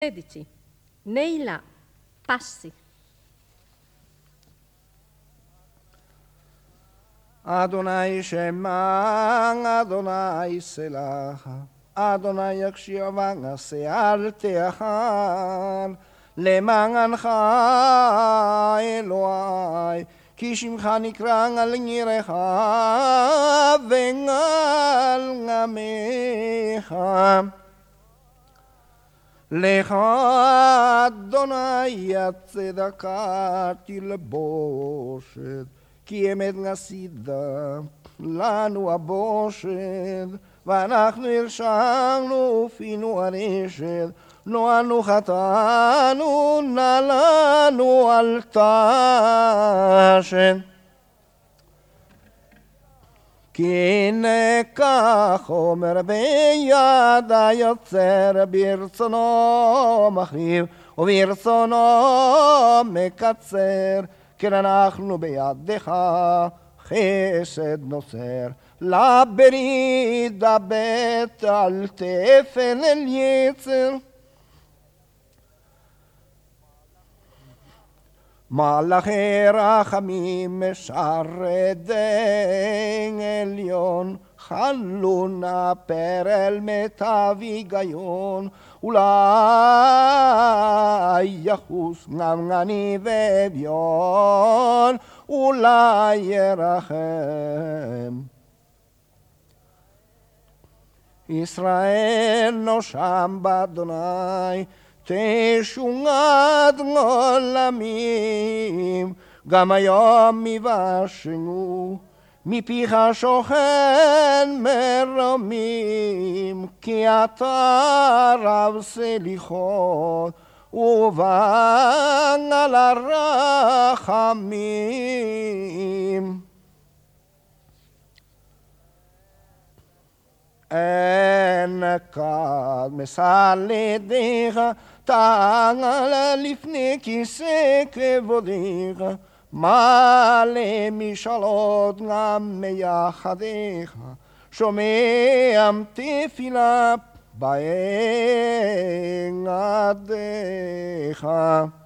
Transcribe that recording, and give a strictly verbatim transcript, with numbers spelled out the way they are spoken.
tredici. Neila Passi. Adonai Shema, Adonai Selah, Adonai Yakshiva Seal Teachar, Lemancha Eloi, Kishimcha Nikra al Nirecha, Vengal Gamecha. לך אדוני הצדקה תלבושת, כי אמת נסידה לנו הבושת, ואנחנו הרשענו ופינו הרשת, נוענו חטאנו נעלנו על תשת. כי הנה כך אומר ביד היוצר, ברצונו מחריב וברצונו מקצר, כן אנחנו בידך חסד נוצר, לברית דבט על תפן אל יצר. מלאכי רחמים משרדי עליון, חלו נפר אל מיטב היגיון, אולי יחוס נמני ואביון, אולי ירחם. ישראל נושם באדוני, תשונד עולמים, גם היום מבשנו, מפיך שוכן מרומים, כי אתה רב סליחות, ובן על הרחמים. אין כד מסלדיך, תעל לפני כיסא כבודיך, מלא משאלות גם מיחדיך, שומע תפילה בעין עדיך.